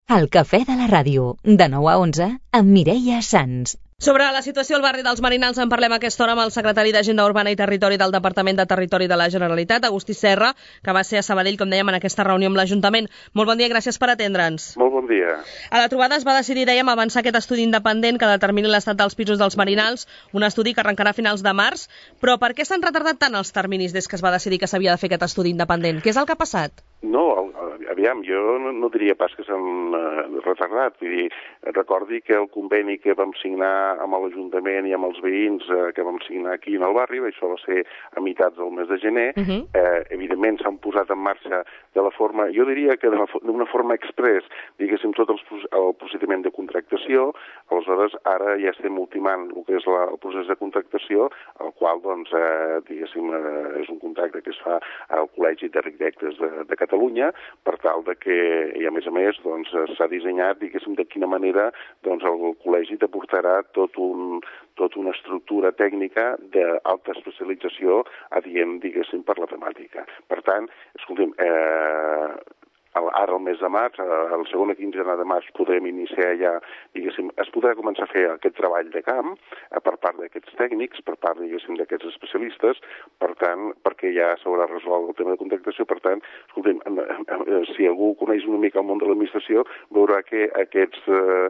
El cafè de la ràdio, de 9 a 11, amb Mireia Sans. Sobre la situació al barri dels Marinals en parlem a aquesta hora amb el secretari d'Agenda Urbana i Territori del Departament de Territori de la Generalitat, Agustí Serra, que va ser a Sabadell, com dèiem, en aquesta reunió amb l'Ajuntament. Molt bon dia i gràcies per atendre'ns. Molt bon dia. A la trobada es va decidir, dèiem, avançar aquest estudi independent que determini l'estat dels pisos dels Marinals, un estudi que arrencarà a finals de març. Però per què s'han retardat tant els terminis des que es va decidir que s'havia de fer aquest estudi independent? Què és el que ha passat? No, aviam, jo no diria pas que s'han retardat. Vull dir, recordi que el conveni que vam signar amb l'Ajuntament i amb els veïns que vam signar aquí en el barri, això va ser a meitats del mes de gener, evidentment s'han posat en marxa de la forma, jo diria que d'una forma express, diguéssim, tot el procediment de contractació. Aleshores, ara ja estem ultimant el que és el procés de contractació, el qual, doncs, diguéssim, és un contracte que es fa al Col·legi d'Arquitectes de Catalunya, per tal de que, i a més, doncs, s'ha dissenyat, diguéssim, de quina manera doncs, el col·legi t'aportarà tota una estructura tècnica d'alta especialització adient, diguéssim, per la temàtica. Per tant, escolti'm, ara al mes de març, a la segona quinzena de març, podrem iniciar ja, diguéssim, es podrà començar a fer aquest treball de camp per part d'aquests tècnics, per part, diguéssim, d'aquests especialistes, per tant, perquè ja s'haurà resolt el tema de contractació. Per tant, escolta'm, si algú coneix una mica el món de l'administració, veurà que aquests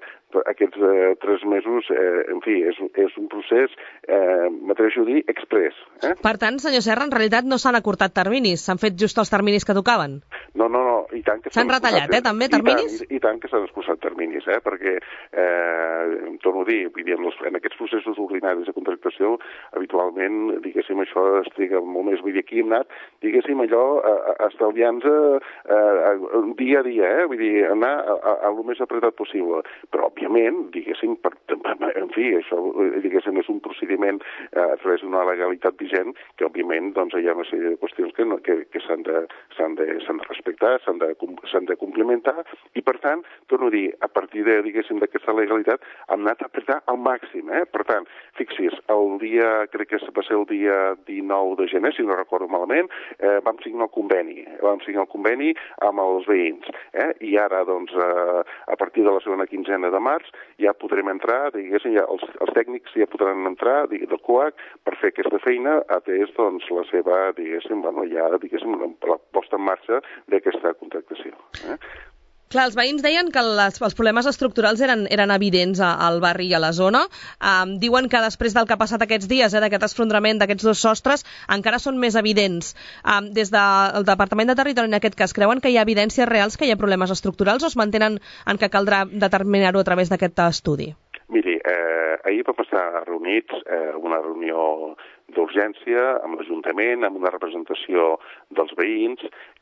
3 mesos, en fi, és un procés, m'atreveixo a dir, express. Per tant, senyor Serra, en realitat no s'han acortat terminis, s'han fet just els terminis que tocaven. No, i tant que s'han retallat, també, terminis? I tant que s'han escurçat terminis, perquè, torno a dir, en aquests processos ordinaris de contractació, habitualment, diguéssim, això es triga molt més. Vull dir, aquí hem anat, diguéssim, allò, estalviant-nos dia a dia, vull dir, anar el més apretat possible. Però, òbviament, diguéssim, en fi, això, diguéssim, és un procediment a través d'una legalitat vigent que, òbviament, doncs, hi ha una sèrie de qüestions que s'han de respectar, s'han de complementar, i per tant, torno a dir, a partir de, diguéssim, d'aquesta legalitat, hem anat a apretar al màxim, Per tant, fixi's, crec que va ser el dia 19 de gener, si no recordo malament, vam signar el conveni amb els veïns, i ara, doncs, a partir de la segona quinzena de març, ja podrem entrar, diguéssim, els tècnics ja podran entrar del COAC per fer aquesta feina, atès, doncs, la seva, diguéssim, la posta en marxa d'aquesta contractació. Clar, els veïns deien que els problemes estructurals eren evidents al barri i a la zona. Diuen que després del que ha passat aquests dies, d'aquest esfondrament d'aquests 2 sostres, encara són més evidents. Des del Departament de Territori, en aquest cas, creuen que hi ha evidències reals que hi ha problemes estructurals o es mantenen en que caldrà determinar-ho a través d'aquest estudi? Miri, ahir vam estar reunits en una reunió d'urgència amb l'Ajuntament, amb una representació dels veïns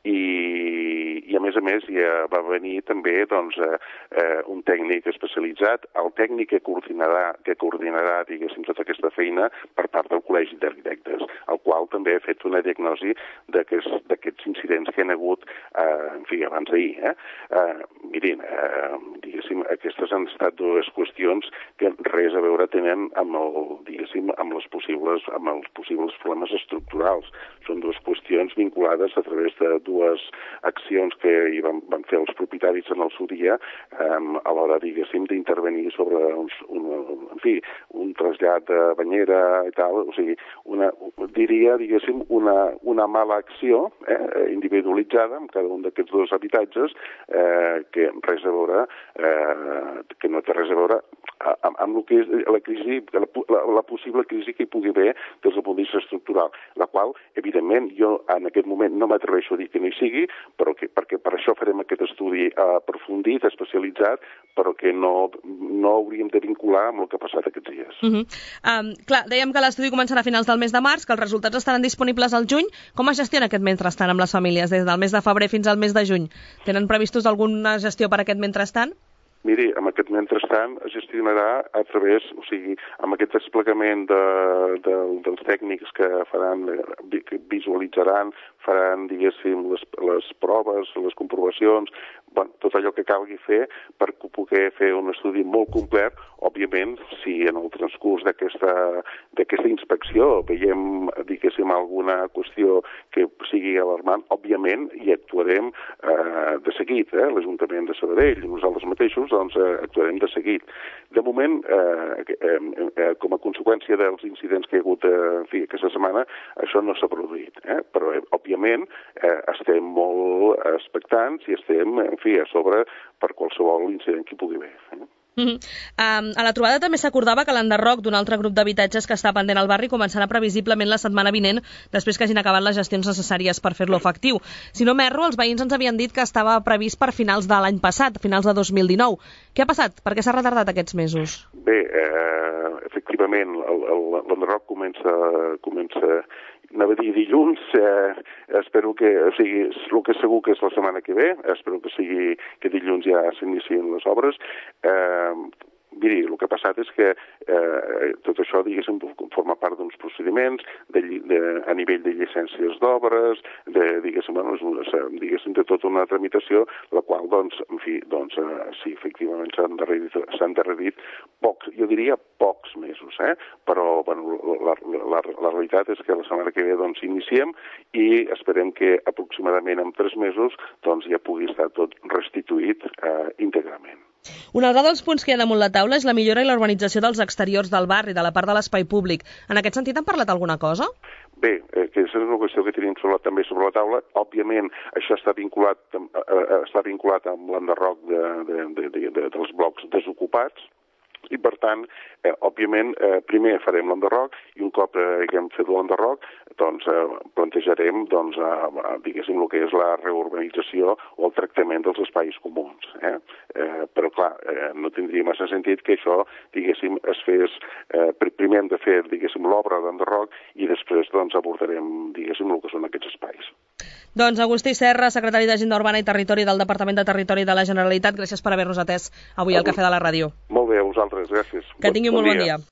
i a més, ja va venir també doncs, un tècnic especialitzat, el tècnic que coordinarà, diguéssim, tota aquesta feina per part del Col·legi d'Arquitectes, el qual també ha fet una diagnosi d'aquests incidents que hi ha hagut, en fi, abans d'ahir. Mirin, diguéssim, aquestes han estat 2 qüestions que res a veure tenen amb els possibles problemes estructurals. Són 2 qüestions vinculades a través de 2 accions que hi van fer els propietaris en el seu dia a l'hora, diguéssim, d'intervenir sobre un trasllat de banyera i tal. O sigui, diria, diguéssim, una mala acció individualitzada en cada un d'aquests 2 habitatges que no té res a veure amb el que és la crisi, la possible crisi que hi pugui haver des del punt de vista estructural, la qual, evidentment, jo en aquest moment no m'atreveixo a dir que no hi sigui, perquè per això farem aquest estudi aprofundit, especialitzat, però que no hauríem de vincular amb el que ha passat aquests dies. Clar, dèiem que l'estudi començarà a finals del mes de març, que els resultats estaran disponibles al juny. Com es gestiona aquest mentrestant amb les famílies, des del mes de febrer fins al mes de juny? Tenen previstos alguna gestió per aquest mentrestant? Miri, amb aquest mentrestant es gestionarà a través, o sigui, amb aquest desplegament dels tècnics que faran, que visualitzaran, faran, diguéssim, les proves, les comprovacions, tot allò que calgui fer per poder fer un estudi molt complet. Òbviament, si en el transcurs d'aquesta inspecció veiem, diguéssim, alguna qüestió que sigui alarmant, òbviament hi actuarem de seguit, l'Ajuntament de Sabadell i nosaltres mateixos doncs actuarem de seguit. De moment, com a conseqüència dels incidents que hi ha hagut aquesta setmana, això no s'ha produït, però òbviament estem molt expectants i estem, a sobre per qualsevol incident que hi pugui haver. A la trobada també s'acordava que l'enderroc d'un altre grup d'habitatges que està pendent al barri començarà previsiblement la setmana vinent, després que hagin acabat les gestions necessàries per fer-lo efectiu. Si no m'erro, els veïns ens havien dit que estava previst per finals de l'any passat, finals de 2019. Què ha passat? Per què s'ha retardat aquests mesos? Bé, efectivament, l'enderroc comença anava a dir dilluns, espero que, o sigui, el que segur que és la setmana que ve, espero que sigui que dilluns ja s'inicien les obres. Miri, el que ha passat és que tot això, diguéssim, forma part d'uns procediments a nivell de llicències d'obres, diguéssim, de tota una tramitació, la qual, doncs, sí, efectivament s'han endarrerit pocs, jo diria pocs mesos, però, bueno, la realitat és que la setmana que ve, doncs, iniciem i esperem que aproximadament en 3 mesos, doncs, ja pugui estar tot restituït íntegrament. Un altre dels punts que hi ha damunt la taula és la millora i la urbanització dels exteriors del barri, de la part de l'espai públic. En aquest sentit han parlat alguna cosa? Bé, que és una qüestió que tenim també sobre la taula. Òbviament, això està vinculat amb l'enderroc dels blocs desocupats, i, per tant, òbviament, primer farem l'enderroc i un cop haguem fet l'enderroc, doncs plantejarem, diguéssim, el que és la reurbanització o el tractament dels espais comuns. Però, clar, no tindria massa sentit que això, diguéssim, es fes... Primer hem de fer, diguéssim, l'obra d'enderroc i després, doncs, abordarem, diguéssim, el que són aquests espais. Doncs Agustí Serra, secretari d'Agenda Urbana i Territori del Departament de Territori de la Generalitat, gràcies per haver-nos atès avui al Cafè de la Ràdio. Molt bé, a vosaltres, gràcies. Que tingui molt bon dia.